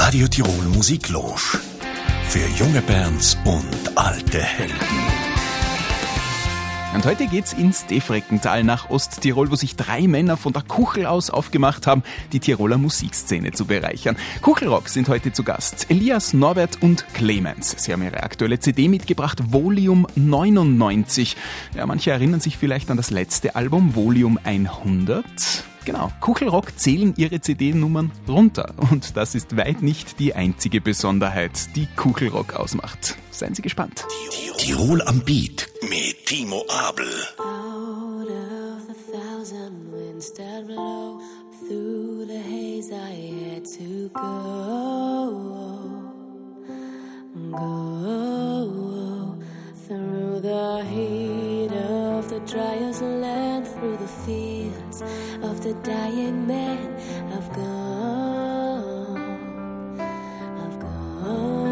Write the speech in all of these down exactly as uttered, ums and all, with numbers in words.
Radio Tirol Musiklounge. Für junge Bands und alte Helden. Und heute geht's ins Defreckental nach Osttirol, wo sich drei Männer von der Kuchel aus aufgemacht haben, die Tiroler Musikszene zu bereichern. Kuchelrock sind heute zu Gast. Elias, Norbert und Clemens. Sie haben ihre aktuelle C D mitgebracht, Volume neunundneunzig. Ja, manche erinnern sich vielleicht an das letzte Album, Volume hundert. Genau, Kuchelrock zählen ihre C D-Nummern runter. Und das ist weit nicht die einzige Besonderheit, die Kuchelrock ausmacht. Seien Sie gespannt. Tirol am Beat mit Timo Abel. Out of the thousand winds that blow through the haze, I had to go, go through the heat of the driest land, through the fields of the dying men. I've gone, I've gone.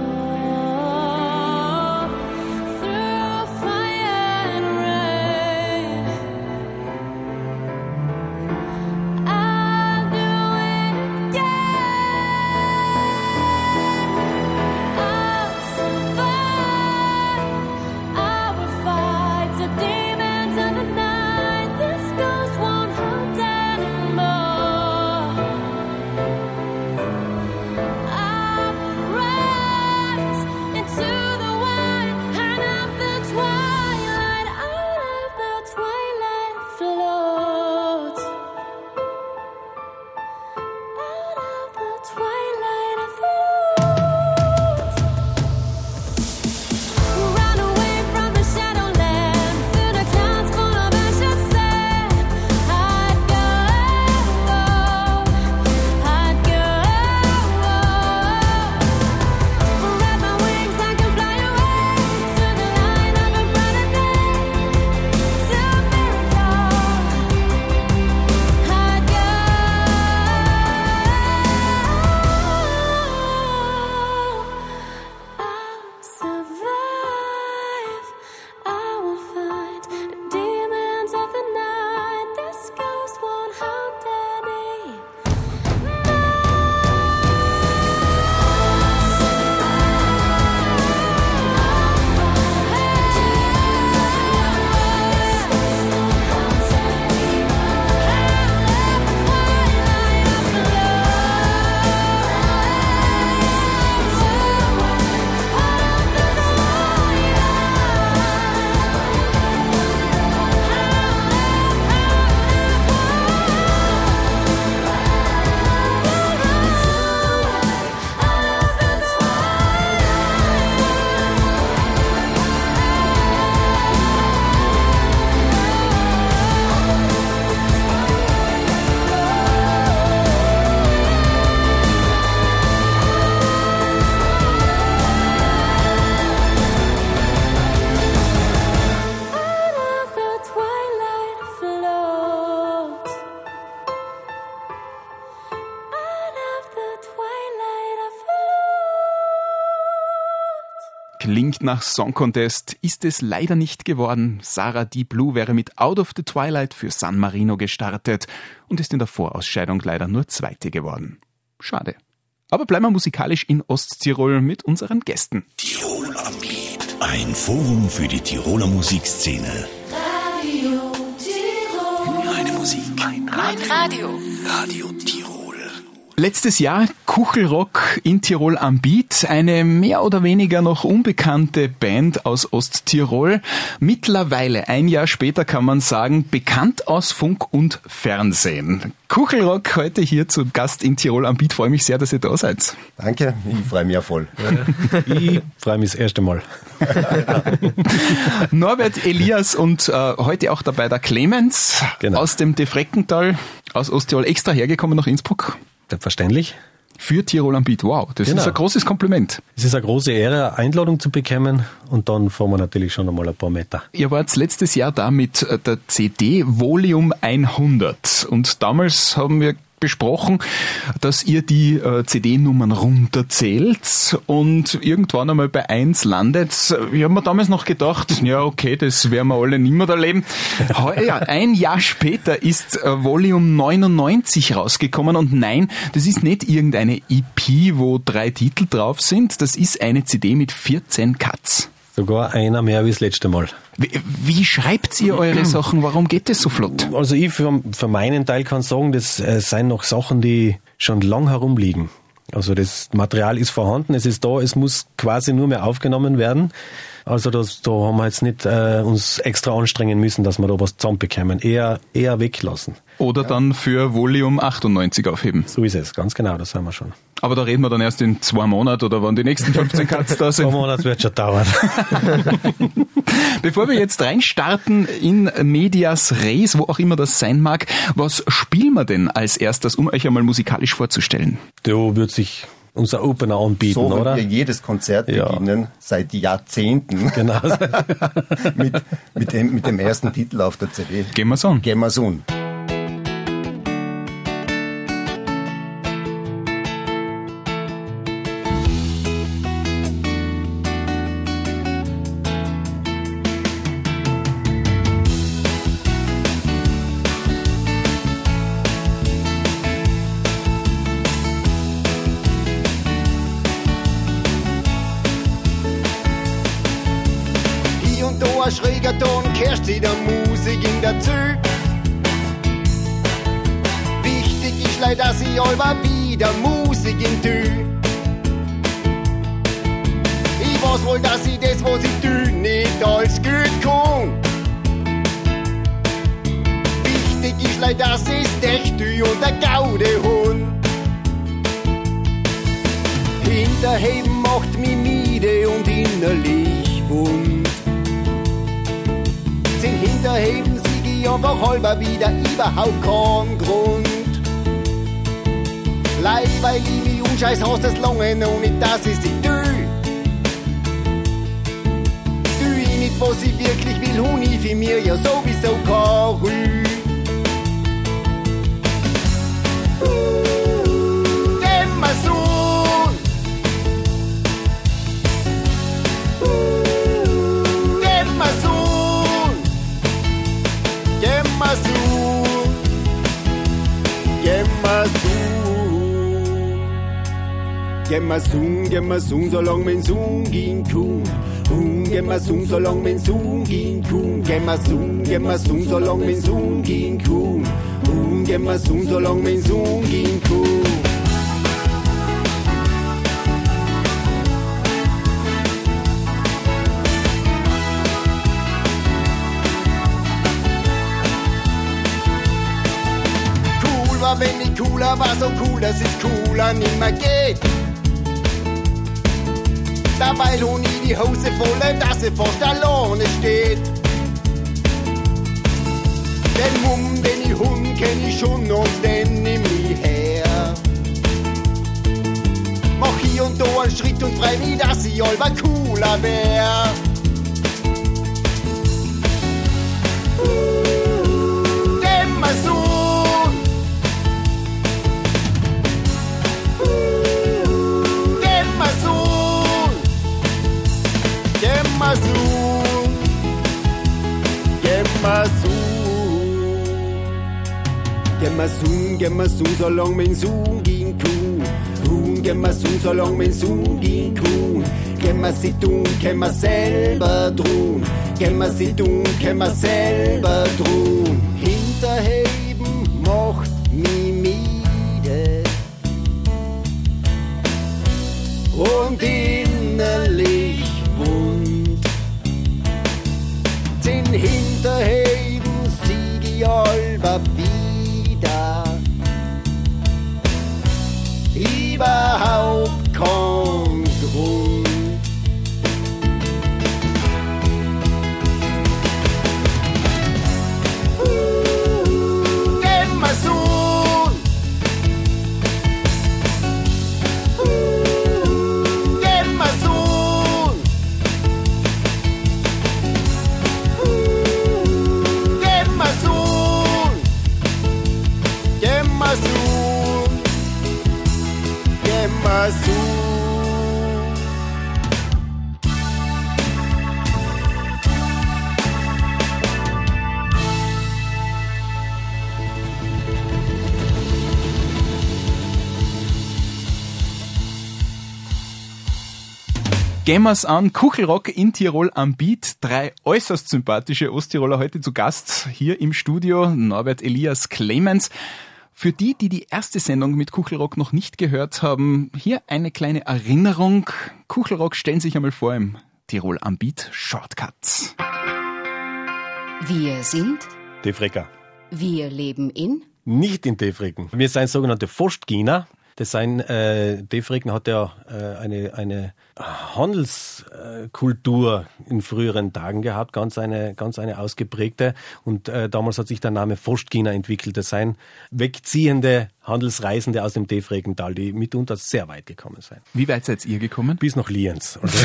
Klingt nach Song Contest, ist es leider nicht geworden. Sarah Deep Blue wäre mit Out of the Twilight für San Marino gestartet und ist in der Vorausscheidung leider nur Zweite geworden. Schade. Aber bleiben wir musikalisch in Osttirol mit unseren Gästen. Tirol am Beat, ein Forum für die Tiroler Musikszene. Radio Tirol. Meine Musik, mein Radio. Radio. Radio Tirol. Letztes Jahr Kuchelrock in Tirol am Beat, eine mehr oder weniger noch unbekannte Band aus Osttirol. Mittlerweile, ein Jahr später kann man sagen, bekannt aus Funk und Fernsehen. Kuchelrock heute hier zu Gast in Tirol am Beat. Freue mich sehr, dass ihr da seid. Danke, ich freue mich auch voll. Ich freue mich das erste Mal. Norbert, Elias und äh, heute auch dabei der Clemens, genau, aus dem Defreckental, aus Osttirol, extra hergekommen nach Innsbruck. Selbstverständlich. Für Tirol am Beat, wow, das genau. ist ein großes Kompliment. Es ist eine große Ehre, eine Einladung zu bekommen und dann fahren wir natürlich schon einmal ein paar Meter. Ihr wart letztes Jahr da mit der C D Volume hundert und damals haben wir besprochen, dass ihr die äh, C D-Nummern runterzählt und irgendwann einmal bei eins landet. Ich habe mir damals noch gedacht, ja okay, das werden wir alle nicht mehr erleben. Ja, ein Jahr später ist äh, Volume neunundneunzig rausgekommen und nein, das ist nicht irgendeine E P, wo drei Titel drauf sind, das ist eine C D mit vierzehn Cuts. Sogar einer mehr wie das letzte Mal. Wie, wie schreibt ihr eure Sachen? Warum geht das so flott? Also ich für, für meinen Teil kann sagen, das äh, sind noch Sachen, die schon lang herumliegen. Also das Material ist vorhanden, es ist da, es muss quasi nur mehr aufgenommen werden. Also das, da haben wir jetzt nicht äh, uns extra anstrengen müssen, dass wir da was zusammenbekommen. Eher, eher weglassen. Oder ja. Dann für Volume achtundneunzig aufheben. So ist es, ganz genau, das haben wir schon. Aber da reden wir dann erst in zwei Monaten oder wann die nächsten fünfzehn Cuts da sind. Zwei Monate wird schon dauern. Bevor wir jetzt reinstarten in Medias Res, wo auch immer das sein mag, was spielen wir denn als erstes, um euch einmal musikalisch vorzustellen? Da wird sich unser Opener anbieten, so oder? So wir jedes Konzert ja. beginnen, seit Jahrzehnten. Genau. mit, mit, dem, mit dem ersten Titel auf der C D. Gehen wir's an. Gehen wir's an. Ein schräger Ton, kehrst sie der Musik in der Zü. Wichtig ist leider, dass ich allweil wieder Musik in Tü. Ich weiß wohl, dass ich das, was ich tü, nicht als gut kann. Wichtig ist leider, dass es echt tü und der Gaude hon. Hinterheben macht mich müde und innerlich wund. Hinterheben siege ich einfach halber wieder, überhaupt kein Grund. Leid, weil ich mich unscheiß aus das Lange noch nicht, das ist die Tü. Tü ich nicht, was ich wirklich will, und ich für mir ja sowieso kein Rü. Geh mal so. Gemma sung, gemma sung, so lang men sung gin kun. Hun, gemma sung, so lang men sung gin kun. Gemma sung, gemma sung, so lang men sung gin kun. Hun, gemma sung, so lang men sung gin kun. Cool war, wenn ich cooler war, so cool, dass es cooler nimmer geht. Dabei hun ich die Hose voll, dass sie fast alleine steht. Den Mumm, den ich hun, kenn ich schon und den nimm ich her. Mach hier und da einen Schritt und freu mich, dass ich allweil cooler wär. Geh mal so. Gemma sung, gemma sung, gemma sung, gemma sung, so lang men sung gin kun. Hun, gemma sung, so lang men sung gin kun. Gemma si tun, gemma selber drun. Gemma si tun, gemma selber drun. Hinterheben macht mi müde und innerlich hinterheben sieg ich allweil wieder. Überhaupt kein Grund. Gehen wir's an, Kuchelrock in Tirol am Beat. Drei äußerst sympathische Osttiroler heute zu Gast hier im Studio. Norbert, Elias, Clemens. Für die, die die erste Sendung mit Kuchelrock noch nicht gehört haben, hier eine kleine Erinnerung. Kuchelrock stellen sich einmal vor im Tirol am Beat Shortcut. Wir sind Tefrecker. Wir leben in Nicht in Tefrecken. Wir sind sogenannte Forstgiener. Das sein, äh, Tefrecken hat ja äh, eine, eine Handelskultur äh, in früheren Tagen gehabt, ganz eine, ganz eine ausgeprägte. Und äh, damals hat sich der Name Forstgiener entwickelt. Das seien wegziehende Handelsreisende aus dem Tefreckental, die mitunter sehr weit gekommen sind. Wie weit seid ihr gekommen? Bis nach Lienz. Also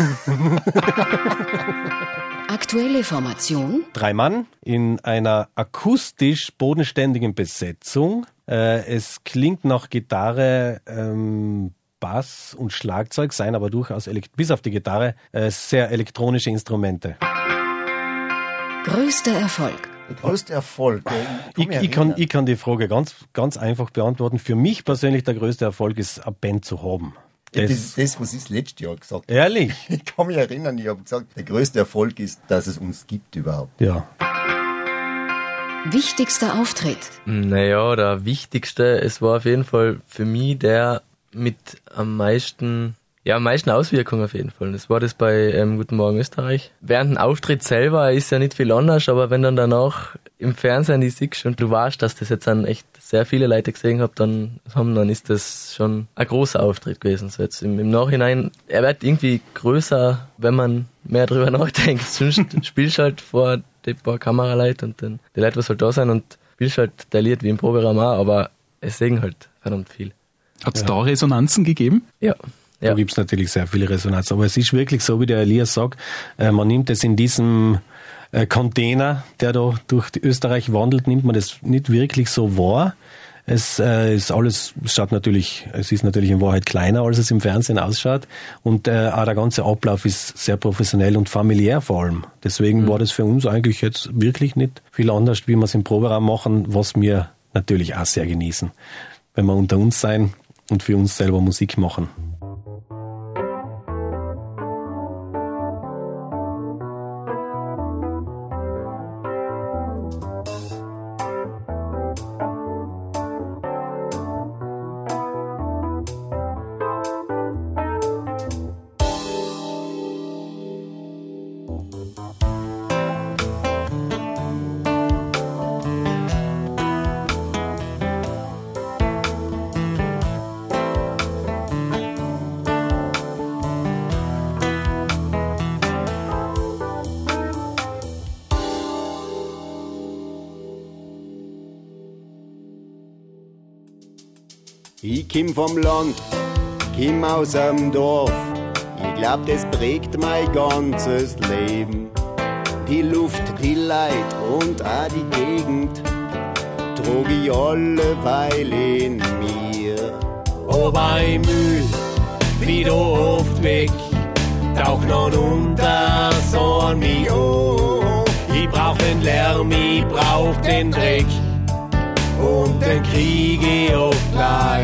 aktuelle Formation. Drei Mann in einer akustisch bodenständigen Besetzung. Äh, es klingt nach Gitarre, ähm, Bass und Schlagzeug, seien aber durchaus, elekt- bis auf die Gitarre, äh, sehr elektronische Instrumente. Größter Erfolg. Der größte Erfolg. äh, Ich, mich ich, kann, erinnern. ich kann die Frage ganz, ganz einfach beantworten. Für mich persönlich der größte Erfolg ist, eine Band zu haben. Ja, Das, das ist das, was ich das letzte Jahr gesagt habe. ehrlich? Ich kann mich erinnern, ich habe gesagt, der größte Erfolg ist, dass es uns gibt überhaupt. Ja. Wichtigster Auftritt. Naja, der wichtigste, es war auf jeden Fall für mich der mit am meisten, ja, am meisten Auswirkungen auf jeden Fall. Das war das bei ähm, Guten Morgen Österreich. Während dem Auftritt selber ist ja nicht viel anders, aber wenn dann danach im Fernsehen die siehst und du weißt, dass das jetzt dann echt sehr viele Leute gesehen haben, dann, haben, dann ist das schon ein großer Auftritt gewesen. So jetzt im, im Nachhinein, er wird irgendwie größer, wenn man mehr drüber nachdenkt. Sonst spielst du halt vor die paar Kameraleute und dann die Leute, was halt da sind und spielst halt der Lied wie im Proberaum auch, aber es singen halt verdammt viel. Hat es da Resonanzen gegeben? Ja. Da Ja. gibt es natürlich sehr viele Resonanzen. Aber es ist wirklich so, wie der Elias sagt, äh, man nimmt es in diesem äh, Container, der da durch die Österreich wandelt, nimmt man das nicht wirklich so wahr. Es äh, ist alles, es schaut natürlich, es ist natürlich in Wahrheit kleiner, als es im Fernsehen ausschaut. Und äh, auch der ganze Ablauf ist sehr professionell und familiär vor allem. Deswegen mhm. war das für uns eigentlich jetzt wirklich nicht viel anders, wie wir es im Proberaum machen, was wir natürlich auch sehr genießen, wenn wir unter uns sein und für uns selber Musik machen. Ich komm vom Land, komm aus dem Dorf. Ich glaub, das prägt mein ganzes Leben. Die Luft, die Leid und auch die Gegend trug ich alleweil in mir. Aber im Mühl, wieder oft weg, tauch noch unter, so an mich an. Ich brauch den Lärm, ich brauch den Dreck. Und den krieg ich oft gleich.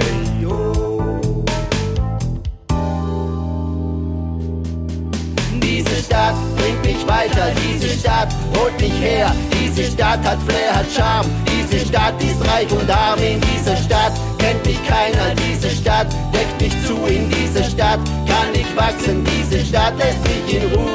Diese Stadt bringt mich weiter, diese Stadt holt mich her. Diese Stadt hat Flair, hat Charme, diese Stadt ist reich und arm. In dieser Stadt kennt mich keiner, diese Stadt deckt mich zu. In dieser Stadt kann ich wachsen, diese Stadt lässt mich in Ruhe.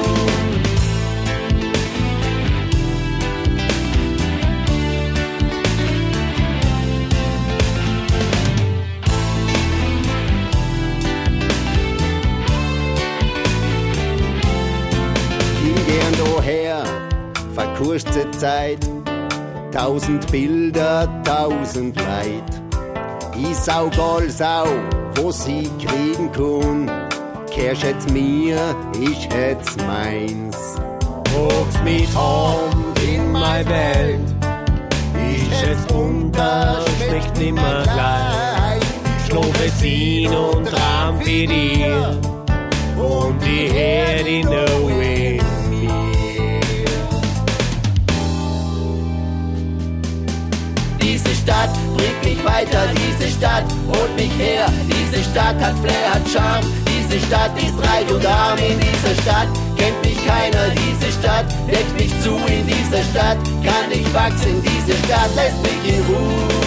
Kurze Zeit, tausend Bilder, tausend Leid. Ich saug alles auf, was ich kriegen kann. Kehrst jetzt mir, ich hätt's meins. Hoch's mit Hand in meine Welt. Ich schätz unter, schmeckt nimmer gleich. Schlaf jetzt hin und traum für dir. Und die Herd in der Way. Diese Stadt bringt mich weiter, diese Stadt holt mich her. Diese Stadt hat Flair, hat Charme, diese diese Stadt ist reich und arm, in dieser Stadt kennt mich keiner, diese Stadt deckt mich zu, in dieser Stadt kann ich wachsen, diese Stadt lässt mich in Ruhe.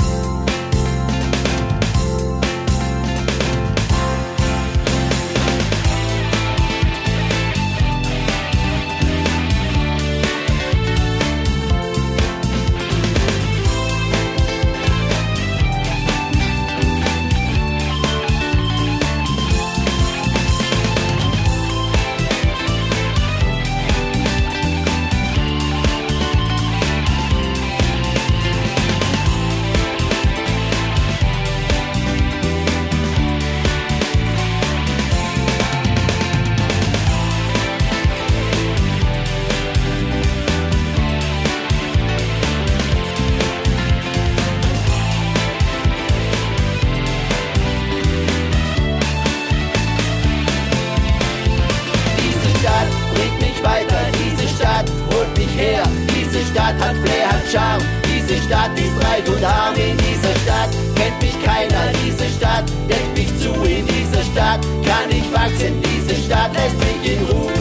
Hat Flair, hat Charme, diese Stadt ist reich und arm, in dieser Stadt kennt mich keiner, diese Stadt deckt mich zu, in dieser Stadt kann ich wachsen, diese Stadt lässt mich in Ruhe.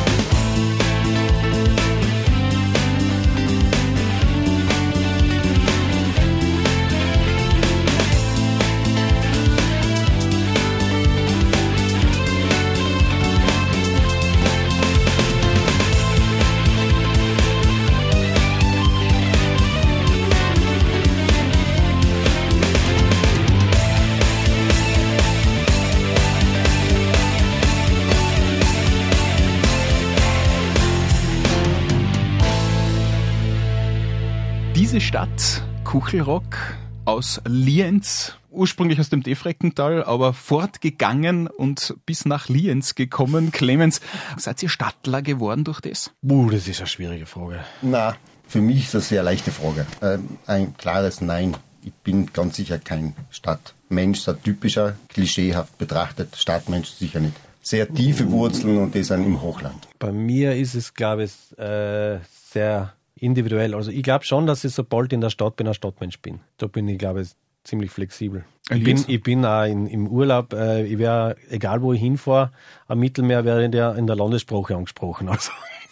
Diese Stadt, Kuchelrock, aus Lienz, ursprünglich aus dem Defreckental, aber fortgegangen und bis nach Lienz gekommen. Clemens, seid ihr Stadtler geworden durch das? Uh, das ist eine schwierige Frage. Na, für mich ist das eine sehr leichte Frage. Ähm, ein klares Nein. Ich bin ganz sicher kein Stadtmensch, so typischer, klischeehaft betrachtet. Stadtmensch sicher nicht. Sehr tiefe Wurzeln und die sind im Hochland. Bei mir ist es, glaube ich, äh, sehr individuell. Also ich glaube schon, dass ich sobald in der Stadt bin, ein Stadtmensch bin. Da bin ich, glaube ich, ziemlich flexibel. Ich bin, ich bin auch in, im Urlaub, äh, ich wäre, egal wo ich hinfahre, am Mittelmeer wäre in der, in der Landessprache angesprochen. Also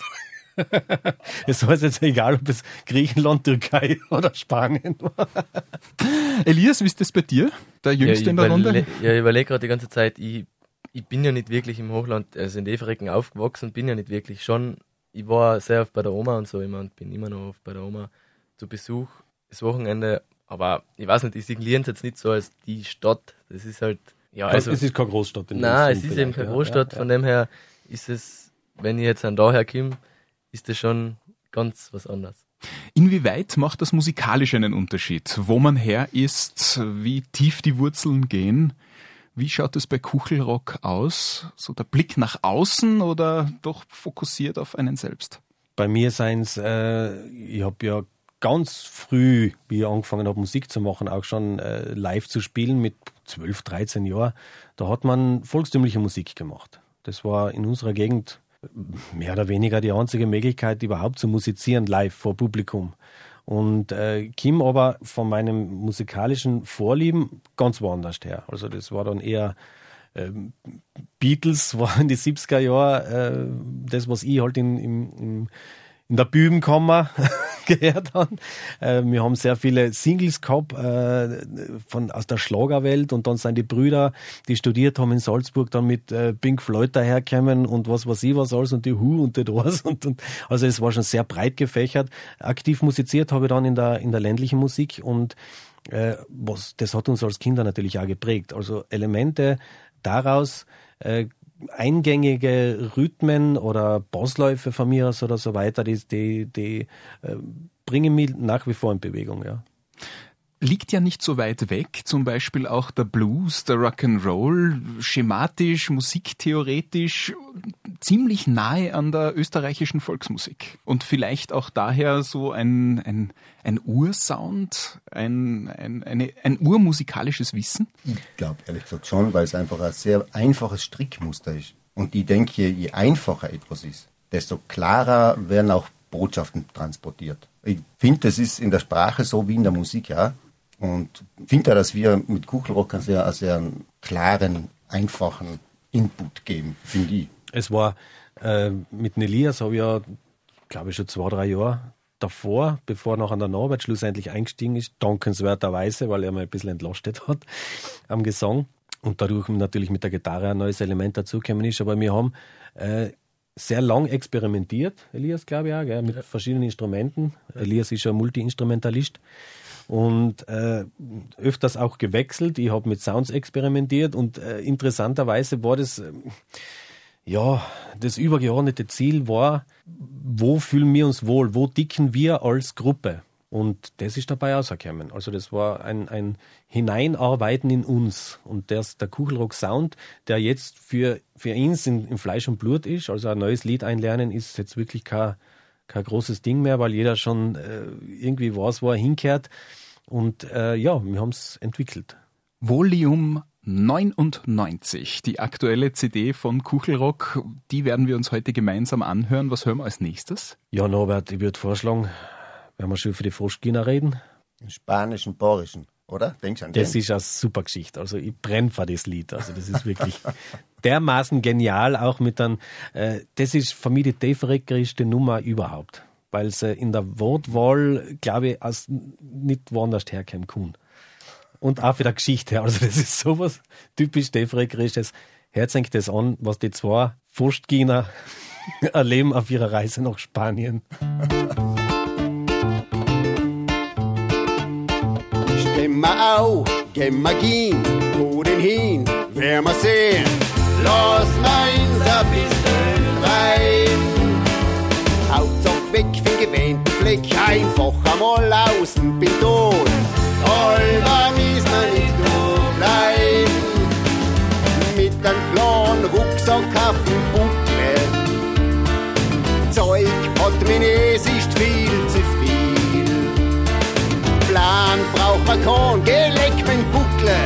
es heißt jetzt egal, ob es Griechenland, Türkei oder Spanien war. Elias, wie ist das bei dir? Der Jüngste ja, in der überle- Runde? Ja, ich überlege gerade die ganze Zeit, ich, ich bin ja nicht wirklich im Hochland, also in Evereken aufgewachsen, bin ja nicht wirklich schon. Ich war sehr oft bei der Oma und so immer und bin immer noch oft bei der Oma zu Besuch das Wochenende. Aber ich weiß nicht, ich sehe Lienz jetzt nicht so als die Stadt. Das ist halt, ja, also. Es ist keine Großstadt. In nein, es ist eben keine Großstadt. Ja, ja. Von dem her ist es, wenn ich jetzt an daher komme, ist das schon ganz was anderes. Inwieweit macht das musikalisch einen Unterschied? Wo man her ist, wie tief die Wurzeln gehen? Wie schaut es bei Kuchelrock aus? So der Blick nach außen oder doch fokussiert auf einen selbst? Bei mir seien es, äh, ich habe ja ganz früh, wie ich angefangen habe, Musik zu machen, auch schon äh, live zu spielen mit zwölf, dreizehn Jahren. Da hat man volkstümliche Musik gemacht. Das war in unserer Gegend mehr oder weniger die einzige Möglichkeit, überhaupt zu musizieren, live vor Publikum. Und äh, Kim aber von meinem musikalischen Vorlieben ganz woanders her. Also das war dann eher äh, Beatles, war in die siebziger Jahre äh, das, was ich halt in, in, in, in der Bübenkammer gehört habe. Äh, wir haben sehr viele Singles gehabt äh, von, aus der Schlagerwelt und dann sind die Brüder, die studiert haben in Salzburg, dann mit äh, Pink Floyd daherkommen und was weiß ich was alles und die Who und die Doors. Und, und, also es war schon sehr breit gefächert. Aktiv musiziert habe ich dann in der, in der ländlichen Musik und äh, was, das hat uns als Kinder natürlich auch geprägt. Also Elemente daraus, äh, eingängige Rhythmen oder Bassläufe von mir aus oder so weiter, die, die, die äh, bringen mich nach wie vor in Bewegung, ja. Liegt ja nicht so weit weg, zum Beispiel auch der Blues, der Rock'n'Roll, schematisch, musiktheoretisch, ziemlich nahe an der österreichischen Volksmusik. Und vielleicht auch daher so ein, ein, ein Ursound, ein, ein, eine, ein urmusikalisches Wissen? Ich glaube ehrlich gesagt schon, weil es einfach ein sehr einfaches Strickmuster ist. Und ich denke, je einfacher etwas ist, desto klarer werden auch Botschaften transportiert. Ich finde, das ist in der Sprache so wie in der Musik, ja. Und finde, dass wir mit Kuchelrock einen sehr, einen sehr klaren, einfachen Input geben, finde ich. Es war äh, mit dem Elias, habe ich ja, glaube ich, schon zwei, drei Jahre davor, bevor nachher der Norbert schlussendlich eingestiegen ist, dankenswerterweise, weil er mal ein bisschen entlastet hat am Gesang und dadurch natürlich mit der Gitarre ein neues Element dazugekommen ist. Aber wir haben äh, sehr lang experimentiert, Elias, glaube ich auch, gell, mit ja. verschiedenen Instrumenten. Elias ist ja Multi-Instrumentalist. Und äh, öfters auch gewechselt. Ich habe mit Sounds experimentiert und äh, interessanterweise war das, äh, ja, das übergeordnete Ziel war, wo fühlen wir uns wohl, wo dicken wir als Gruppe? Und das ist dabei rausgekommen. Also das war ein, ein Hineinarbeiten in uns. Und das, der Kuchelrock-Sound, der jetzt für, für ihn in, in Fleisch und Blut ist, also ein neues Lied einlernen, ist jetzt wirklich kein, kein großes Ding mehr, weil jeder schon äh, irgendwie weiß, wo er hinkehrt. Und äh, ja, wir haben es entwickelt. Volume neunundneunzig, die aktuelle C D von Kuchelrock, die werden wir uns heute gemeinsam anhören. Was hören wir als nächstes? Ja, Norbert, ich würde vorschlagen, wenn wir schon für die Frostginer reden. Den spanischen, bayerischen, oder? Denkst du an den? Das ist eine super Geschichte. Also ich brenne für das Lied. Also das ist wirklich dermaßen genial, auch mit einem, äh, das ist für mich die tiefreckerischste Nummer überhaupt. Weil sie in der Wortwahl, glaube ich, als nicht woanders herkommen kann. Und auch für die Geschichte. Also das ist sowas typisch tiefreckerisches. Hört sich das an, was die zwei Frostginer erleben auf ihrer Reise nach Spanien. Stehen wir auf, gehen wir gehen, wo denn hin, werden wir sehen. Lass meins ein bisschen rein. Hauptsache weg vom gewähnten Fleck, einfach einmal außen bin tot. Alba müssen wir nicht nur bleiben. Mit einem kleinen Rucksack auf dem Buckel. Zeug hat mir nicht, es ist viel zu viel. Plan braucht man keinen, geleck mit Buckel.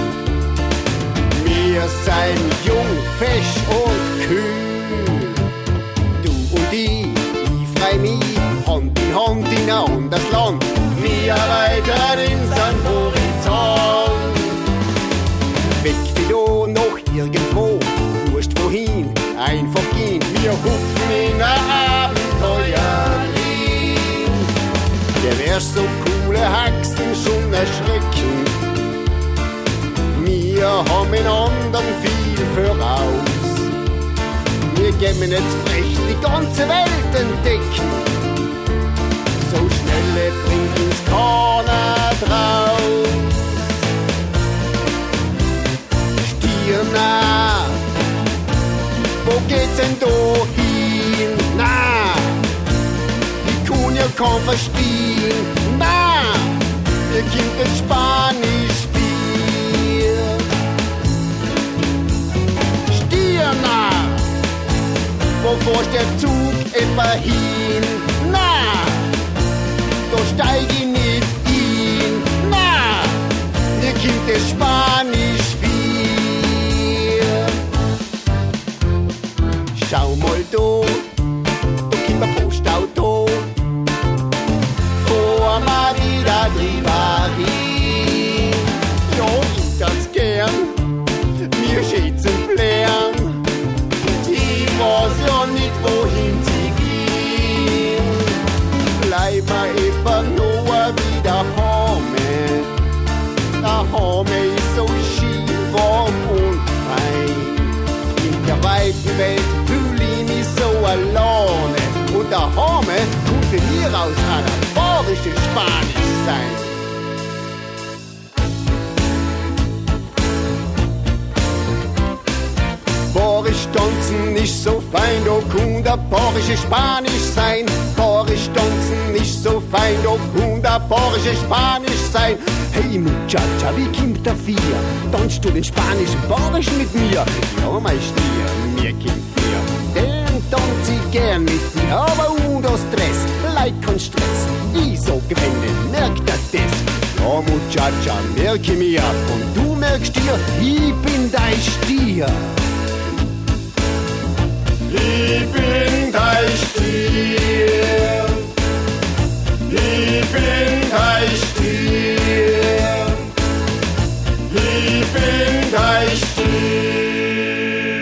Wir sind jung, fesch und kühl. Du und ich. Bei mir, Hand in Hand in ein anderes Land. Wir weiter in San Horizont. Weg wie da, noch irgendwo, wurscht wohin, einfach gehen. Wir hupfen in ein Abenteuerlied. Der wär's so coole Haxen schon erschrecken. Wir haben in anderen viel voraus. Wir gehen jetzt frech die ganze Welt entdecken. So schnell bringt uns keiner drauf. Stirna, wo geht's denn da hin? Na, ich kann ja kaum verstehen. Na, ihr kommt das Spanisch viel. Stirna, wo fährst der Zug etwa hin? Na, da steig ich nicht in. Na, mir kommt das Spanisch viel. Schau mal da, da kommt ein Postauto. Vor mal wieder drüber hin. Ja, ich ganz gern, mir schätzen Flären. Ich weiß ja nicht, wohin sie gehen. Bleib mal etwa nur wieder heime. Daheim ist so schön, warm und fein. In der weiten Welt fühle ich mich so alleine. Und daheim könnte hier aus einer bayerischen Spanisch sein. Bayerisch tanzen nicht so fein, da kann der bayerische Spanisch sein. Bayerisch tanzen nicht so fein, da kann der bayerische Spanisch sein. Hey Muchacha, wie kommt der Vier? Tanzt du den spanischen Bayerisch mit mir? Ja, mein Stier, mir kommt Vier. Den tanz ich gern mit dir, aber unter Stress, leid kein Stress. Ich so gewinne, merkt er das? Ja, Muchacha, merke mir ab und du merkst dir, ich bin dein Stier. Ich bin dein Stier, ich bin dein Stier, ich bin dein Stier.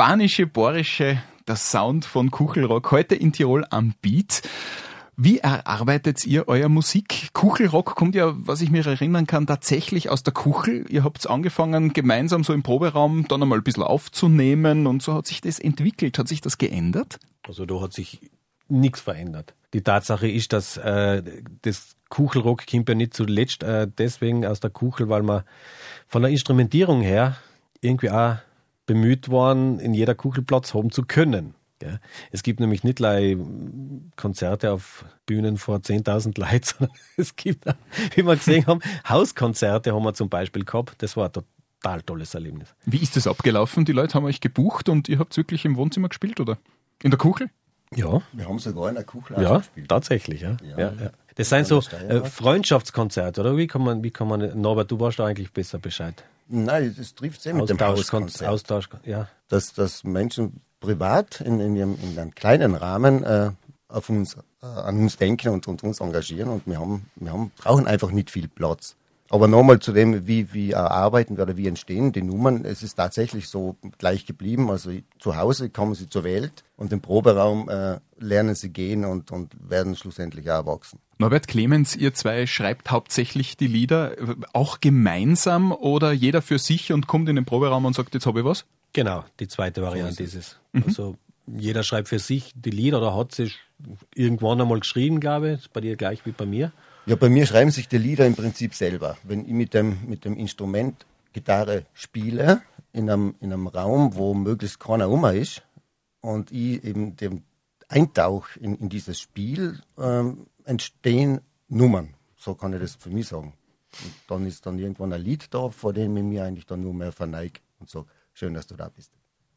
spanische, bohrische, der Sound von Kuchelrock, heute in Tirol am Beat. Wie erarbeitet ihr eure Musik? Kuchelrock kommt ja, was ich mir erinnern kann, tatsächlich aus der Kuchel. Ihr habt angefangen, gemeinsam so im Proberaum dann einmal ein bisschen aufzunehmen und so hat sich das entwickelt. Hat sich das geändert? Also da hat sich nichts verändert. Die Tatsache ist, dass äh, das Kuchelrock kommt ja nicht zuletzt äh, deswegen aus der Kuchel, weil wir von der Instrumentierung her irgendwie auch bemüht waren, in jeder Kuchel Platz haben zu können. Ja. Es gibt nämlich nicht nur Konzerte auf Bühnen vor zehntausend Leuten, sondern es gibt auch, wie wir gesehen haben, Hauskonzerte haben wir zum Beispiel gehabt. Das war ein total tolles Erlebnis. Wie ist das abgelaufen? Die Leute haben euch gebucht und ihr habt wirklich im Wohnzimmer gespielt, oder? In der Kuchel? Ja. Wir haben sogar in der Kuchel ja, gespielt. Tatsächlich, ja. Ja. ja, ja. Das sind so äh, Freundschaftskonzerte, oder? Wie kann man, wie kann man, Norbert, du warst da eigentlich besser Bescheid. Nein, das trifft sehr mit dem Hauskonzert. Austausch, ja. Dass, dass Menschen privat in, in, ihrem, in einem kleinen Rahmen äh, auf uns, äh, an uns denken und, und uns engagieren und wir haben, wir haben, brauchen einfach nicht viel Platz. Aber nochmal zu dem, wie, wie arbeiten wir oder wie entstehen die Nummern, es ist tatsächlich so gleich geblieben. Also zu Hause kommen sie zur Welt und im Proberaum äh, lernen sie gehen und, und werden schlussendlich auch erwachsen. Norbert, Clemens, ihr zwei schreibt hauptsächlich die Lieder auch gemeinsam oder jeder für sich und kommt in den Proberaum und sagt, jetzt habe ich was? Genau, die zweite Variante ist es. Mhm. Also jeder schreibt für sich die Lieder oder hat sie irgendwann einmal geschrieben, glaube ich. Bei dir gleich wie bei mir. Ja, bei mir schreiben sich die Lieder im Prinzip selber. Wenn ich mit dem, mit dem Instrument Gitarre spiele, in einem, in einem Raum, wo möglichst keiner rum ist, und ich eben dem eintauche in, in dieses Spiel, ähm, entstehen Nummern. So kann ich das für mich sagen. Und dann ist dann irgendwann ein Lied da, vor dem ich mich eigentlich dann nur mehr verneige und sage, schön, dass du da bist.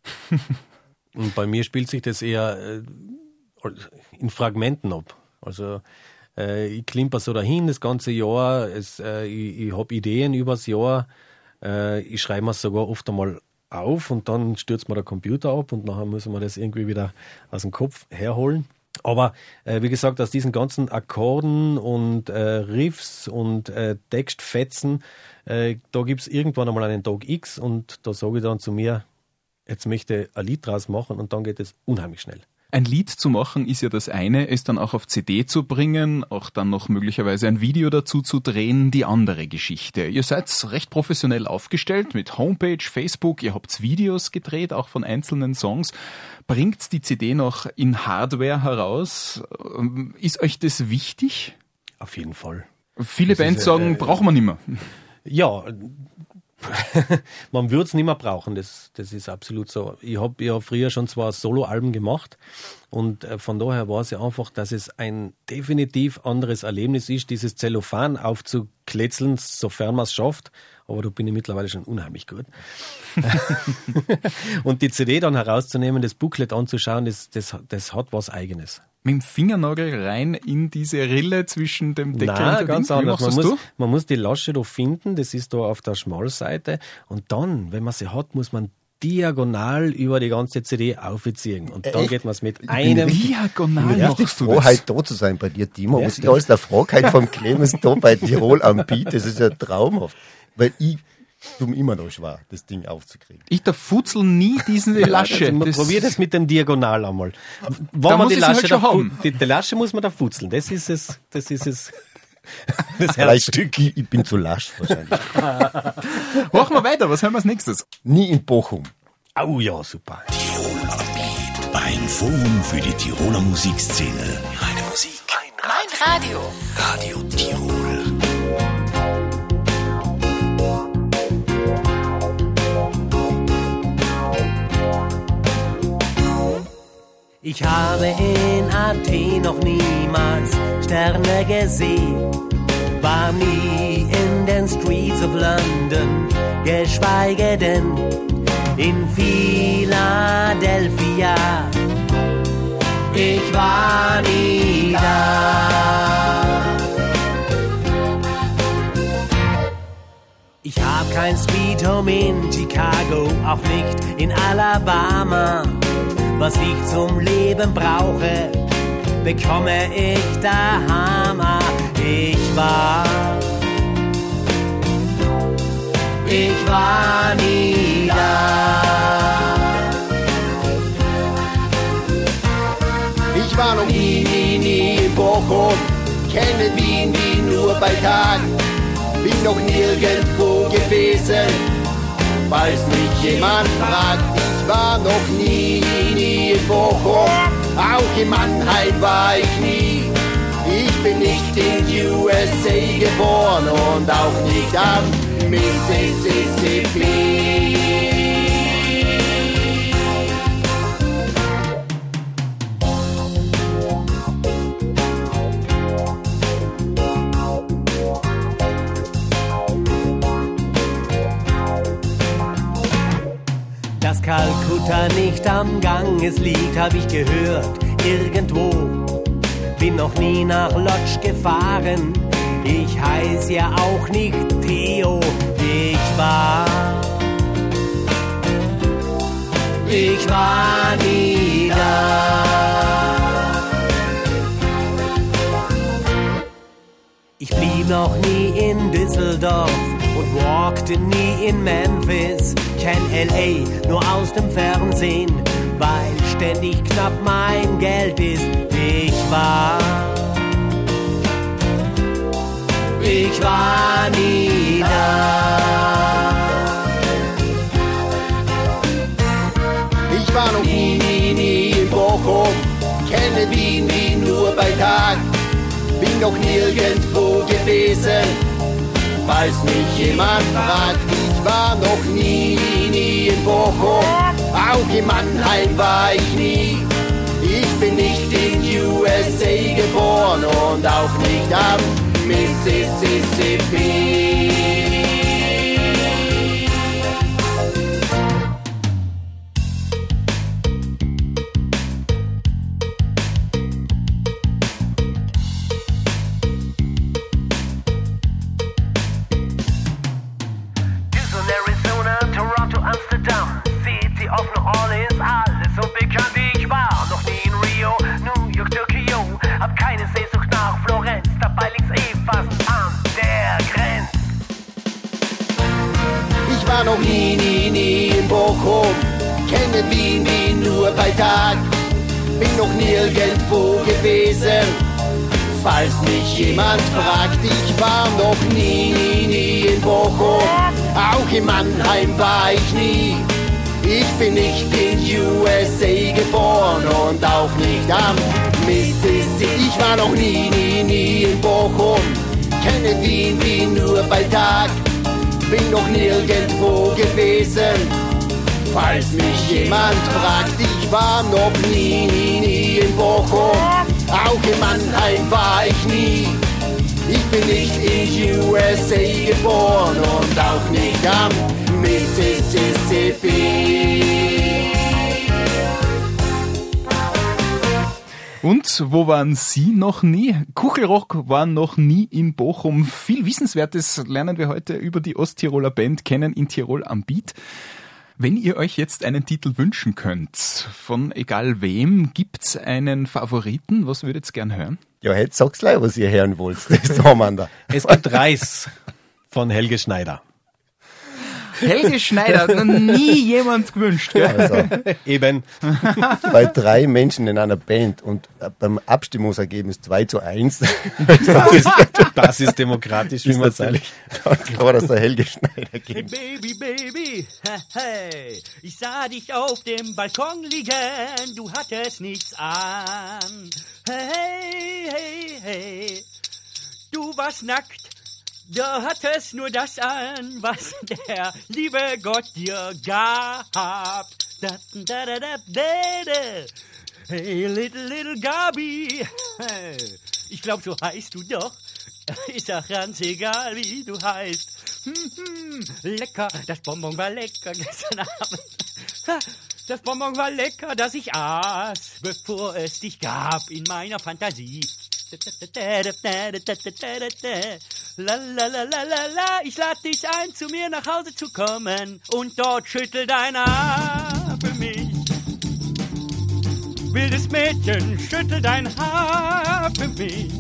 Und bei mir spielt sich das eher äh, in Fragmenten ab. Also äh, ich klimper so dahin das ganze Jahr, es, äh, ich, ich habe Ideen übers Jahr, äh, ich schreibe mir sogar oft einmal auf und dann stürzt mir der Computer ab und nachher müssen wir das irgendwie wieder aus dem Kopf herholen. Aber äh, wie gesagt, aus diesen ganzen Akkorden und äh, Riffs und äh, Textfetzen, äh, da gibt es irgendwann einmal einen Tag X und da sage ich dann zu mir, jetzt möchte ich ein Lied draus machen und dann geht es unheimlich schnell. Ein Lied zu machen ist ja das eine, es dann auch auf C D zu bringen, auch dann noch möglicherweise ein Video dazu zu drehen, die andere Geschichte. Ihr seid recht professionell aufgestellt mit Homepage, Facebook, ihr habt Videos gedreht, auch von einzelnen Songs. Bringt die C D noch in Hardware heraus? Ist euch das wichtig? Auf jeden Fall. Viele das Bands ist, sagen, äh, braucht man nicht mehr. Ja, man würde es nicht mehr brauchen, das, das ist absolut so. Ich habe ja früher schon zwar Soloalben gemacht und äh, von daher war es ja einfach, dass es ein definitiv anderes Erlebnis ist, dieses Zellophan aufzukletzeln, sofern man es schafft. Aber da bin ich mittlerweile schon unheimlich gut. Und die C D dann herauszunehmen, das Booklet anzuschauen, das, das, das hat was Eigenes. Mit dem Fingernagel rein in diese Rille zwischen dem Deckel Nein, und der ganz Ding. Wie anders. machst Man du's muss, man muss die Lasche da finden, das ist da auf der Schmalseite. Und dann, wenn man sie hat, muss man diagonal über die ganze C D aufziehen. Und dann Echt? geht man es mit einem... Diagonal Ja, machst du froh, das? heute da zu sein bei dir, Timo. Ja, Was ich alles der Frage vom Clemens da bei Tirol am Beat, das ist ja traumhaft. Weil ich tue mir immer noch schwer, das Ding aufzukriegen. Ich da futzel nie diese Lasche. Also, Das- probier das mit dem Diagonal einmal. Wenn Da man muss die ich's Lasche, halt schon da fu- haben. die, die Lasche muss man da futzeln. Das ist es. Das ist es. Das Vielleicht, Herzstück. ich, ich bin zu lasch wahrscheinlich. Machen wir weiter, was hören wir als nächstes? Nie in Bochum. Oh ja, super. Tirol am Beat. Ein Forum für die Tiroler Musikszene. Meine Musik. Mein Radio. Radio Tirol. Ich habe in Athen noch niemals Sterne gesehen, war nie in den Streets of London, geschweige denn in Philadelphia. Ich war nie da. Ich hab kein Sweet Home in Chicago, auch nicht in Alabama. Was ich zum Leben brauche, bekomme ich daheim. Ich war, ich war nie da. kenne Wien wie nur bei Tag. Bin noch nirgendwo gewesen, falls mich jemand fragt. Ich war noch nie, nie in Bochum, auch in Mannheim war ich nie. Ich bin nicht in U S A geboren und auch nicht am Mississippi. Dass Kalkutta nicht am Ganges liegt, hab ich gehört, irgendwo. Bin noch nie nach Lodz gefahren, ich heiß ja auch nicht Theo. Ich war, ich war nie da. Ich blieb noch nie in Düsseldorf und walkte nie in Memphis. Kenn L A nur aus dem Fernsehen, weil ständig knapp mein Geld ist. Ich war, ich war nie da. Ich war noch nie, nie, nie in Bochum, kenne Wien wie nur bei Tag. Bin noch nirgendwo gewesen, falls mich jemand fragt. Ich war noch nie, nie in Bochum, auch in Mannheim war ich nie. Ich bin nicht in U S A geboren und auch nicht am Mississippi. Noch nie, nie, nie in Bochum, kenne Wien wie nur bei Tag. Bin noch nirgendwo gewesen, falls mich jemand fragt. Ich war noch nie, nie, nie in Bochum, auch in Mannheim war ich nie. Ich bin nicht in U S A geboren und auch nicht am Mississippi. Ich war noch nie, nie, nie in Bochum, kenne Wien wie nur bei Tag. Bin noch nirgendwo gewesen, falls mich jemand fragt. Ich war noch nie, nie, nie in Bochum, auch in Mannheim war ich nie. Ich bin nicht in U S A geboren und auch nicht am Mississippi. Und wo waren Sie noch nie? Kuchelrock war noch nie in Bochum. Viel Wissenswertes lernen wir heute über die Osttiroler Band kennen in Tirol am Beat. Wenn ihr euch jetzt einen Titel wünschen könnt, von egal wem, gibt's einen Favoriten? Was würdet ihr gern hören? Ja, jetzt sag's gleich, was ihr hören wollt. Das haben wir da. Es gibt Reis von Helge Schneider. Helge Schneider hat noch nie jemand gewünscht, gell? Also, Eben. bei drei Menschen in einer Band und beim Abstimmungsergebnis zwei zu eins. Das ist, das ist demokratisch, wie man sagt. Dann kann das der Helge Schneider geben. Hey Baby, Baby, hey, hey, ich sah dich auf dem Balkon liegen, du hattest nichts an. Hey, hey, hey, du warst nackt. Du hattest nur das an, was der liebe Gott dir gab. Da, da, da, da, da, da. Hey, little, little Gabi. Hey, ich glaub, so heißt du doch. Ist doch ganz egal, wie du heißt. Hm, hm, lecker, das Bonbon war lecker gestern Abend. Das Bonbon war lecker, das ich aß, bevor es dich gab in meiner Fantasie. La la la la la la, ich lade dich ein, zu mir nach Hause zu kommen und dort schüttel dein Haar für mich. Wildes Mädchen, schüttel dein Haar für mich.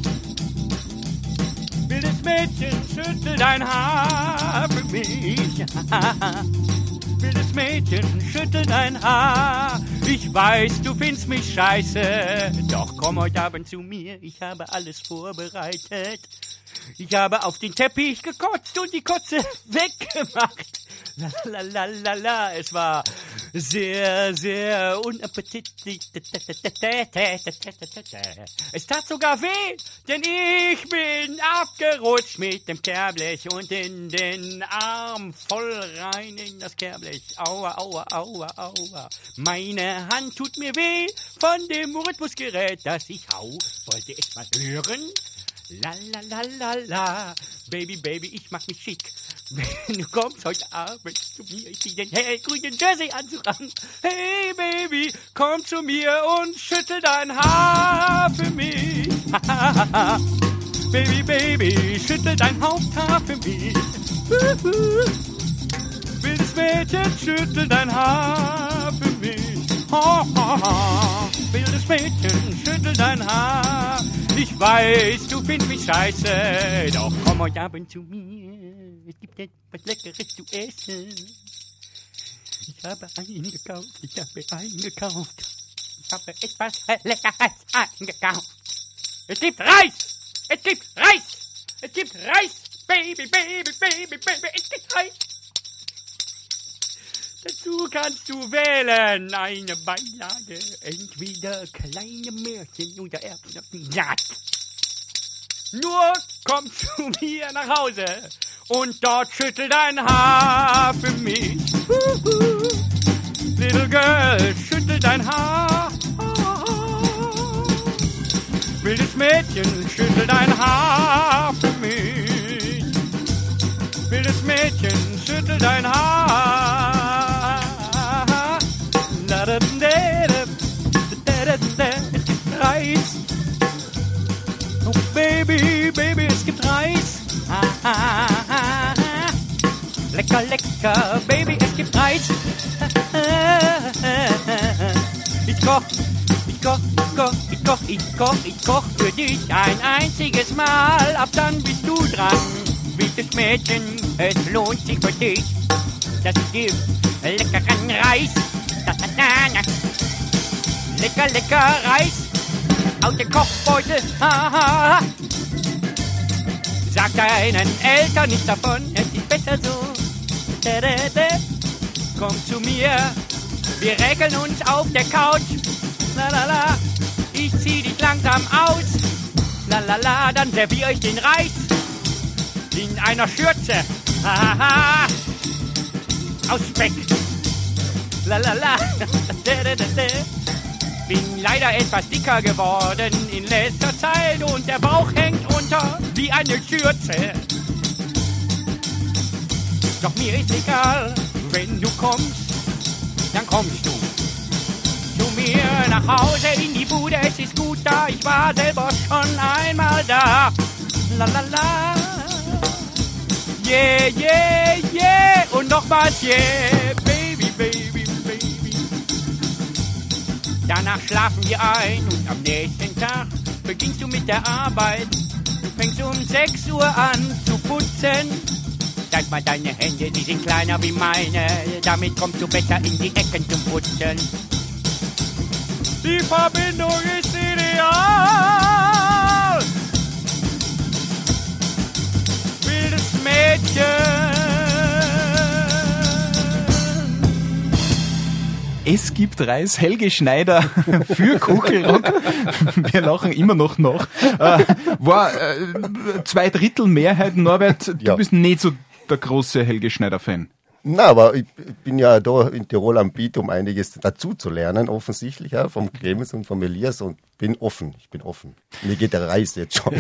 Wildes Mädchen, schüttel dein Haar für mich. Wildes Mädchen, schüttel dein Haar. Ich weiß, du findest mich scheiße, doch komm heute Abend zu mir, ich habe alles vorbereitet. Ich habe auf den Teppich gekotzt und die Kotze weggemacht. La la la la la, es war sehr, sehr unappetitlich. Es tat sogar weh, denn ich bin abgerutscht mit dem Kehrblech und in den Arm voll rein in das Kehrblech. Aua, aua, aua, aua. Meine Hand tut mir weh von dem Rhythmusgerät, das ich hau. Wollte ich mal hören? La la la la la, Baby, Baby, ich mach mich schick. Wenn du kommst heute Abend zu mir, ich zieh den hellgrünen Jersey-Anzug an. Hey, Baby, komm zu mir und schüttel dein Haar für mich. Baby, Baby, schüttel dein Haupthaar für mich. Wildes Mädchen, schüttel dein Haar für mich. Ha, ha, ha. Wildes Mädchen, schüttel dein Haar. Ich weiß, du findest mich scheiße, doch komm heute Abend zu mir. Es gibt etwas Leckeres zu essen. Ich habe eingekauft, ich habe eingekauft. Ich habe etwas Leckeres eingekauft. Es gibt Reis! Es gibt Reis! Es gibt Reis! Baby, Baby, Baby, Baby, es gibt Reis! Dazu kannst du wählen eine Beilage, entweder kleine Möhrchen oder Erbsensalat. Nur komm zu mir nach Hause und dort schüttel dein Haar für mich. Little girl, schüttel dein Haar. Wildes Mädchen, schüttel dein Haar für mich. Wildes Mädchen, schüttel dein Haar. Es gibt Reis. Oh Baby, Baby, es gibt Reis. Lecker, lecker, Baby, es gibt Reis. Ich koch, ich koch, ich koch, ich koch, ich koch, ich koch für dich ein einziges Mal. Ab dann bist du dran, wildes Mädchen, es lohnt sich für dich. Das gibt leckeren Reis. Lecker, lecker Reis aus dem Kochbeutel. Haha. Sag deinen Eltern nichts davon, es ist besser so. Komm zu mir, wir regeln uns auf der Couch. La la la, ich zieh dich langsam aus. La la la, dann servier ich den Reis in einer Schürze. Haha. Aus Speck. La la la. Bin leider etwas dicker geworden in letzter Zeit und der Bauch hängt runter wie eine Schürze. Doch mir ist egal, wenn du kommst, dann kommst du zu mir nach Hause in die Bude. Es ist gut da, ich war selber schon einmal da. La la la. Yeah, yeah, yeah. Und nochmals yeah, baby, baby, baby. Danach schlafen wir ein und am nächsten Tag beginnst du mit der Arbeit. Du fängst um sechs Uhr an zu putzen. Zeig mal deine Hände, die sind kleiner wie meine. Damit kommst du besser in die Ecken zum Putzen. Die Verbindung ist ideal. Wildes Mädchen. Es gibt Reis, Helge Schneider für Kuchelrock. Wir lachen immer noch nach. Äh, war äh, zwei Drittel Mehrheit. Norbert, du Ja. bist nicht so der große Helge Schneider-Fan. Na, aber ich bin ja da in Tirol am Beat, um einiges dazu zu lernen, offensichtlich, ja, vom Clemens und vom Elias, und bin offen, ich bin offen. Mir geht der Reis jetzt schon.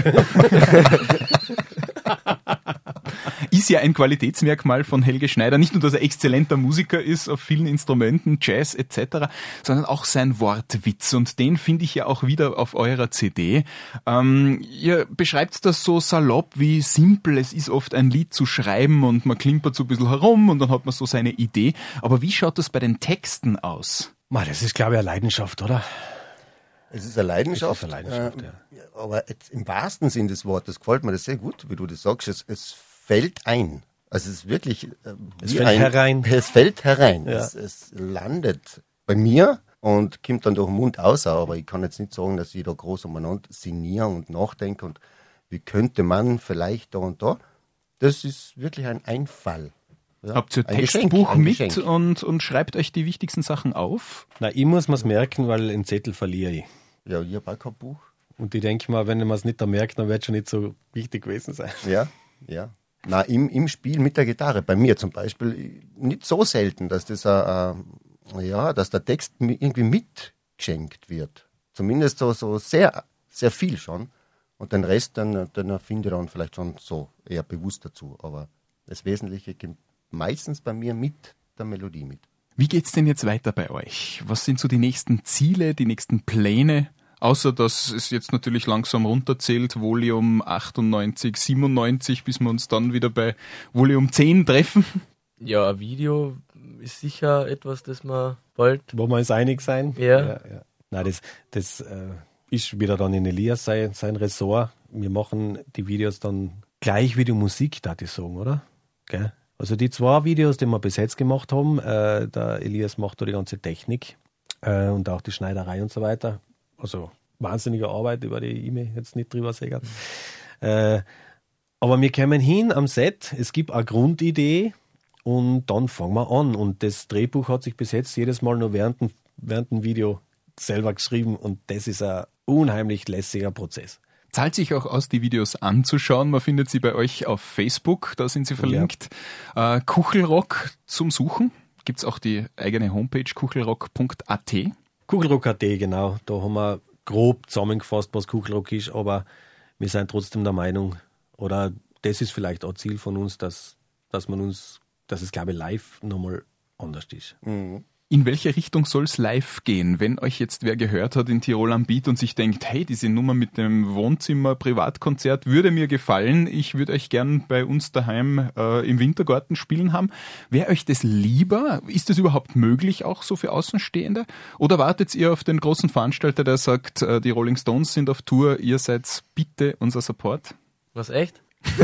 Ist ja ein Qualitätsmerkmal von Helge Schneider, nicht nur, dass er exzellenter Musiker ist auf vielen Instrumenten, Jazz et cetera, sondern auch sein Wortwitz, und den finde ich ja auch wieder auf eurer C D. Ähm, ihr beschreibt das so salopp, wie simpel es ist, oft ein Lied zu schreiben, und man klimpert so ein bisschen herum und dann hat man so seine Idee. Aber wie schaut das bei den Texten aus? Ma, das ist, glaube ich, eine Leidenschaft, oder? Es ist eine Leidenschaft, Es ist eine Leidenschaft, äh, ja. aber jetzt im wahrsten Sinn des Wortes gefällt mir das sehr gut, wie du das sagst. Es, es fällt ein. Also es ist wirklich äh, Es wie fällt ein, herein. Es fällt herein. Ja. Es, es landet bei mir und kommt dann durch den Mund raus. Aber ich kann jetzt nicht sagen, dass ich da groß umeinander sinniere und nachdenke und wie könnte man vielleicht da und da. Das ist wirklich ein Einfall. Ja, Habt ihr ein ein Textbuch Geschenk, ein mit Geschenk. und, und schreibt euch die wichtigsten Sachen auf? Na, ich muss mir's merken, weil einen Zettel verliere ich. Ja, ich habe auch kein Buch. Und ich denke mal, wenn man es nicht da merkt, dann wird es schon nicht so wichtig gewesen sein. Ja, ja. Na, im, im Spiel mit der Gitarre, bei mir zum Beispiel, nicht so selten, dass das, äh, äh, ja, dass der Text mi- irgendwie mitgeschenkt wird. Zumindest so, so sehr, sehr viel schon. Und den Rest, dann, dann finde ich dann vielleicht schon so eher bewusst dazu. Aber das Wesentliche kommt meistens bei mir mit der Melodie mit. Wie geht's denn jetzt weiter bei euch? Was sind so die nächsten Ziele, die nächsten Pläne? Außer, dass es jetzt natürlich langsam runterzählt, Volume achtundneunzig, siebenundneunzig, bis wir uns dann wieder bei Volume zehn treffen. Ja, ein Video ist sicher etwas, das man bald... Wo wir uns einig sein. Ja. ja, ja. Nein, das, das äh, ist wieder dann in Elias sein, sein Ressort. Wir machen die Videos dann gleich wie die Musik, darf ich sagen, oder? Gell? Also die zwei Videos, die wir bis jetzt gemacht haben, äh, der Elias macht da die ganze Technik äh, und auch die Schneiderei und so weiter. Also wahnsinnige Arbeit, über die ich mich jetzt nicht drüber säge. Äh, aber wir kommen hin am Set, es gibt eine Grundidee und dann fangen wir an. Und das Drehbuch hat sich bis jetzt jedes Mal nur während dem, während dem Video selber geschrieben und das ist ein unheimlich lässiger Prozess. Zahlt sich auch aus, die Videos anzuschauen. Man findet sie bei euch auf Facebook, da sind sie verlinkt. Ja. Äh, Kuchelrock zum Suchen. Gibt's auch die eigene Homepage kuchelrock punkt a t. Kuchelrock punkt a t, genau. Da haben wir grob zusammengefasst, was Kuchelrock ist, aber wir sind trotzdem der Meinung, oder das ist vielleicht auch Ziel von uns, dass, dass man uns, dass es, glaube ich, live nochmal anders ist. Mhm. In welche Richtung soll es live gehen? Wenn euch jetzt wer gehört hat in Tirol am Beat und sich denkt, hey, diese Nummer mit dem Wohnzimmer-Privatkonzert würde mir gefallen, ich würde euch gern bei uns daheim äh, im Wintergarten spielen haben. Wäre euch das lieber? Ist das überhaupt möglich auch so für Außenstehende? Oder wartet ihr auf den großen Veranstalter, der sagt, äh, die Rolling Stones sind auf Tour, ihr seid bitte unser Support? Was, echt?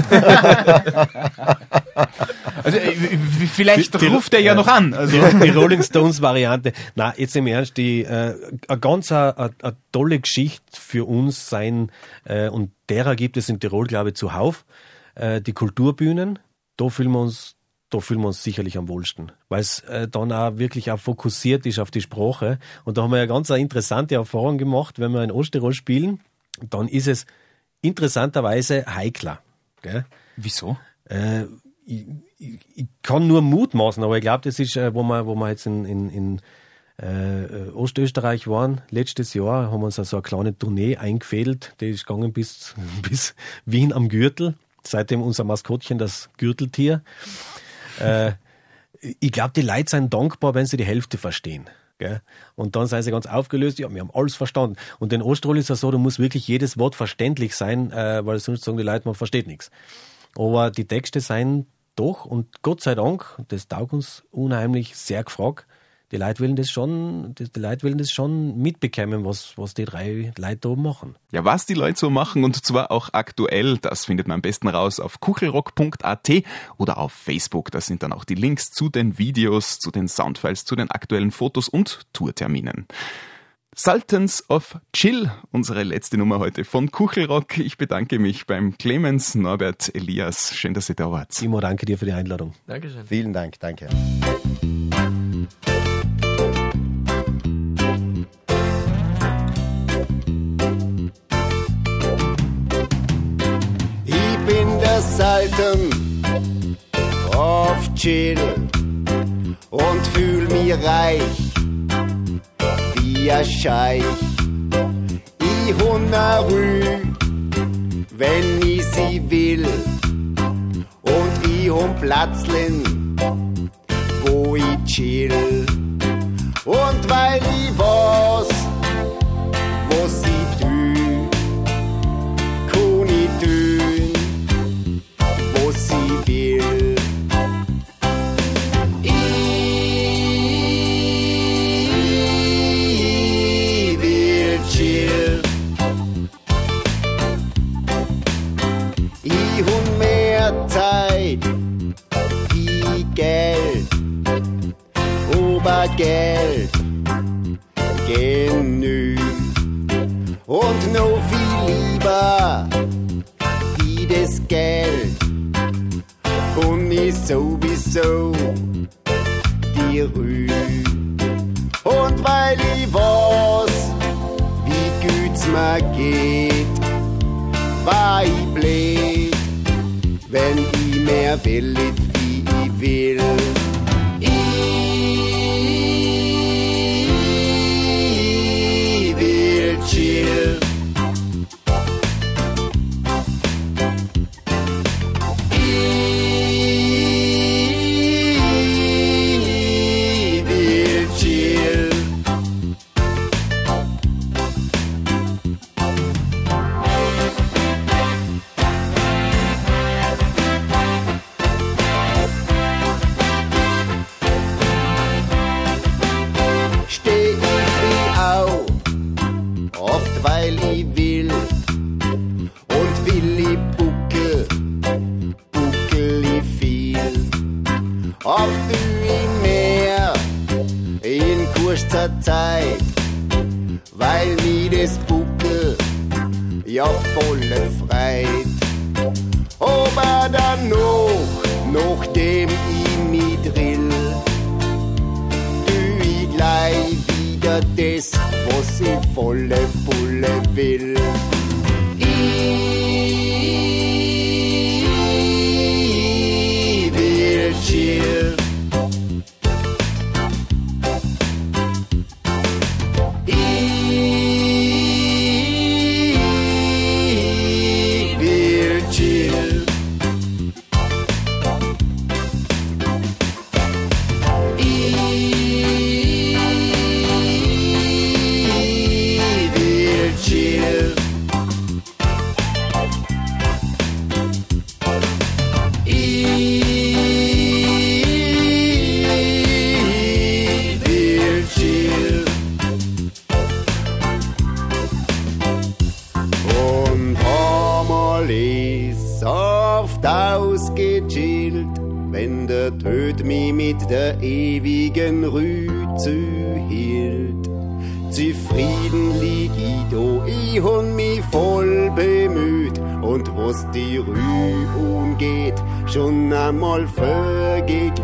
Also äh, vielleicht Die- die- ruft er ja noch an. Also. Die, die Rolling Stones Variante. Na, jetzt im Ernst, die äh, eine ganz a, a, a tolle Geschichte für uns sein, äh, und derer gibt es in Tirol, glaube ich, zuhauf. Äh, die Kulturbühnen, da fühlen wir uns, da fühlen wir uns sicherlich am wohlsten, weil es äh, dann auch wirklich auch fokussiert ist auf die Sprache. Und da haben wir ja ganz eine interessante Erfahrung gemacht, wenn wir in Osttirol spielen, dann ist es interessanterweise heikler. Gell? Wieso? Äh, ich, ich, ich kann nur mutmaßen, aber ich glaube, das ist, äh, wo wir, wo wir jetzt in, in, in äh, Ostösterreich waren, letztes Jahr, haben wir uns also eine kleine Tournee eingefädelt, die ist gegangen bis, bis Wien am Gürtel, seitdem unser Maskottchen das Gürteltier. Äh, ich glaube, die Leute sind dankbar, wenn sie die Hälfte verstehen. Gell? Und dann sind sie ganz aufgelöst, ja, wir haben alles verstanden. Und in Osttirol ist es so, da muss wirklich jedes Wort verständlich sein, äh, weil sonst sagen die Leute, man versteht nichts. Aber die Texte seien doch, und Gott sei Dank, das taugt uns unheimlich, sehr gefragt, die Leute wollen das schon, die, die Leute wollen das schon mitbekommen, was, was die drei Leute da oben machen. Ja, was die Leute so machen, und zwar auch aktuell, das findet man am besten raus auf kuchelrock punkt a t oder auf Facebook. Da sind dann auch die Links zu den Videos, zu den Soundfiles, zu den aktuellen Fotos und Tourterminen. Sultans of Chill, unsere letzte Nummer heute von Kuchelrock. Ich bedanke mich beim Clemens, Norbert, Elias. Schön, dass ihr da wart. Timo, danke dir für die Einladung. Dankeschön. Vielen Dank, danke. Ich bin der Sultan of Chill und fühl mich reich wie ein Scheich. Ich hunnerü, wenn ich sie will, und ich hun Platzlin, wo ich chill. Und weil ich was, wo sie tun, kann ich tun, wo sie will. Ich will chill. Ich hun mehr Zeit wie Geld, Obergeld das Geld und ich sowieso die Rühe. Und weil ich weiß, wie gut's mir geht, war ich blöd, wenn ich mehr will, wie ich will. Ich will chill. Zeit, weil mir das Buckel ja volle Freit. Aber dann noch, nachdem ich mich drill, tu ich gleich wieder das, was ich volle Pulle will. Ich will chill. Wenn der Tod mich mit der ewigen Rüze hielt. Zufrieden lieg ich da, ich hab mich voll bemüht. Und was die Rühe umgeht, schon einmal vergeglüht.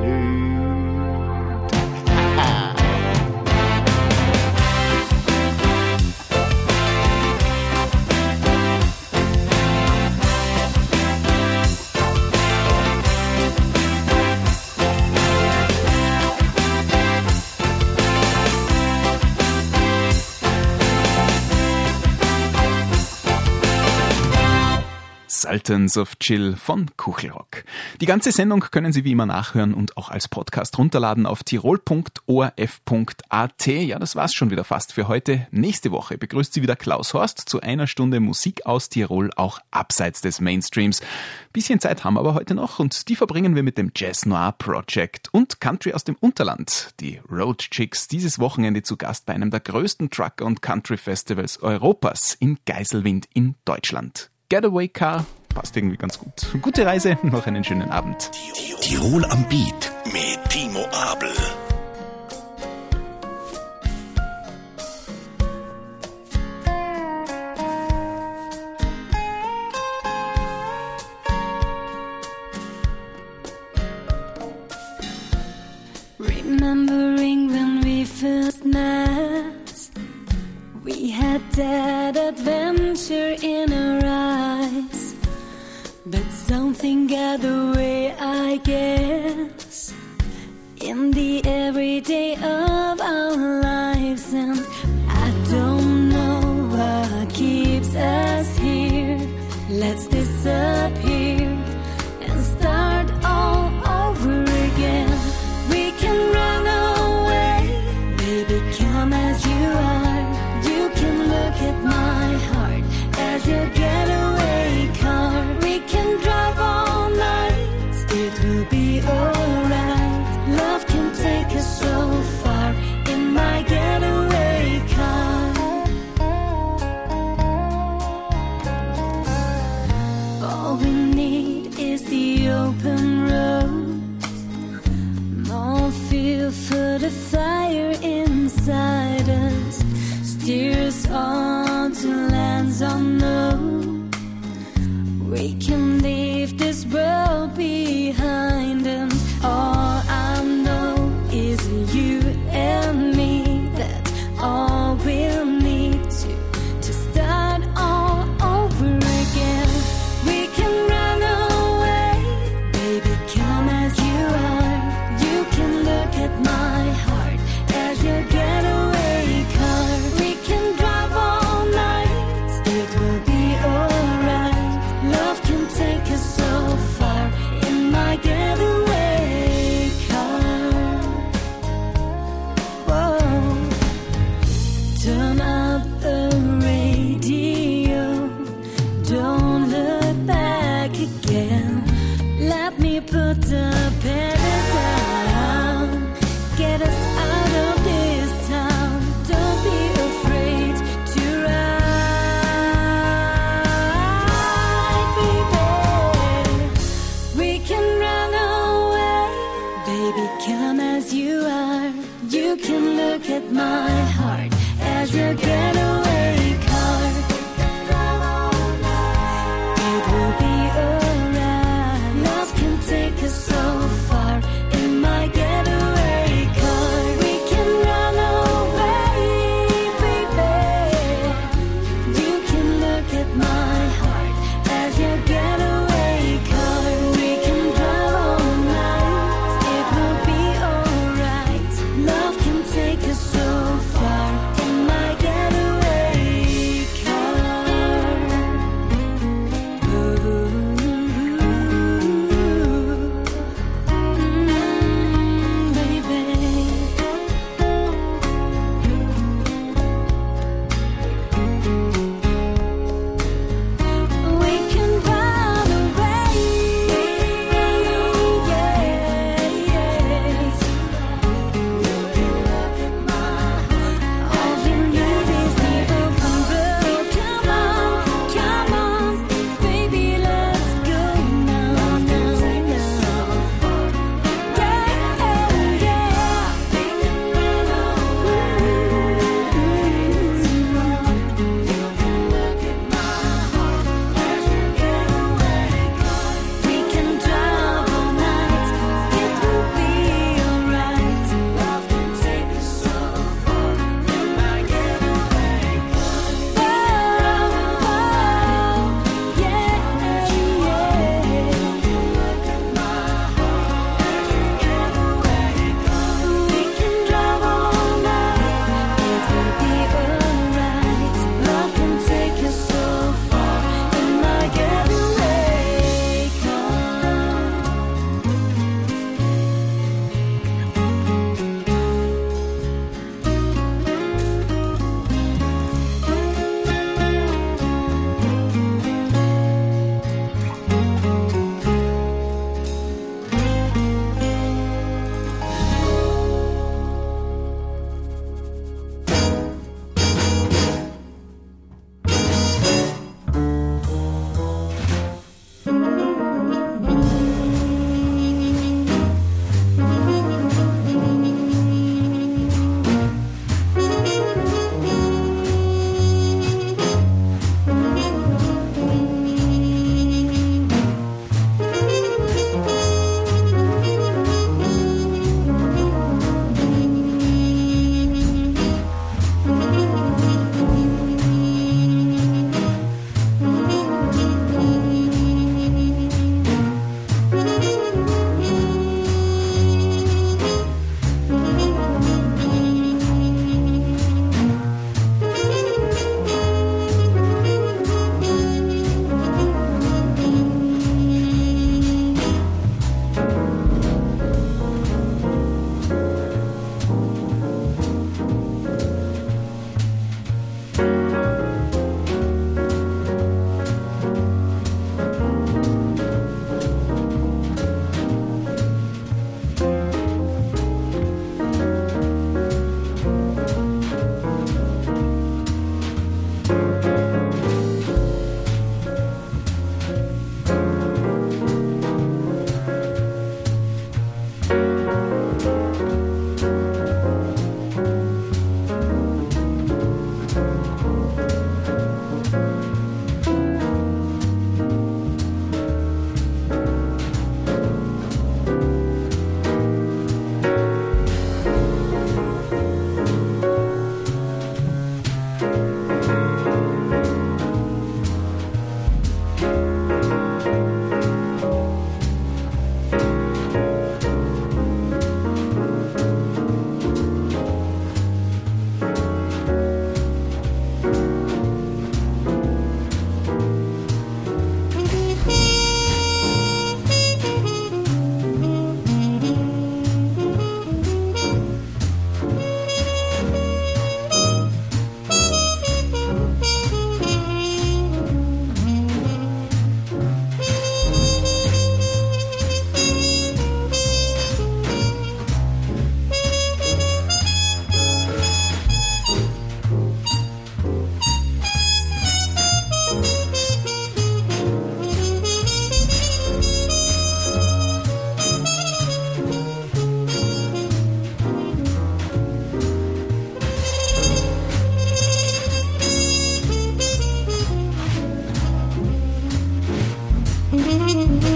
Sultans of Chill von Kuchelrock. Die ganze Sendung können Sie wie immer nachhören und auch als Podcast runterladen auf tirol punkt o r f punkt a t. Ja, das war's schon wieder fast für heute. Nächste Woche begrüßt Sie wieder Klaus Horst zu einer Stunde Musik aus Tirol, auch abseits des Mainstreams. Bisschen Zeit haben wir aber heute noch und die verbringen wir mit dem Jazz Noir Project und Country aus dem Unterland. Die Road Chicks dieses Wochenende zu Gast bei einem der größten Trucker- und Country-Festivals Europas in Geiselwind in Deutschland. Getaway Car passt irgendwie ganz gut. Gute Reise, noch einen schönen Abend. Tirol am Beat mit Timo Abel. Remembering when we first met, we had that adventure in our eyes, but something got away, I guess, in the everyday of our lives, and I don't know what keeps us here. Let's disappear and start all over again. We can run away, baby, come as you are. You can look at my heart as your getaway car. We can drive all night, it will be alright. Love can take us so far in my getaway car. All we need is the open road. More fuel for the fire inside us, steers on to lands unknown. We can leave this world behind, and all I know is you and me. That's all we'll need to to start all over again. We can run away, baby, come as you are. You can look at my heart as your getaway car. We can drive all night, it will be alright. Love can take us so far in my getaway car. Whoa. Turn up the radio, don't look back again. Let me put the pedal down, get us out of this town. Don't be afraid to ride, baby. We can run away, baby, come as you are. You can look at my heart as your getaway car. It will be alright. Love can take us so far in my getaway car. We can run away, baby. You can look at my heart as your getaway car. We can drive all night, it will be alright. Love can take us so far in my getaway car.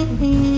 Thank you.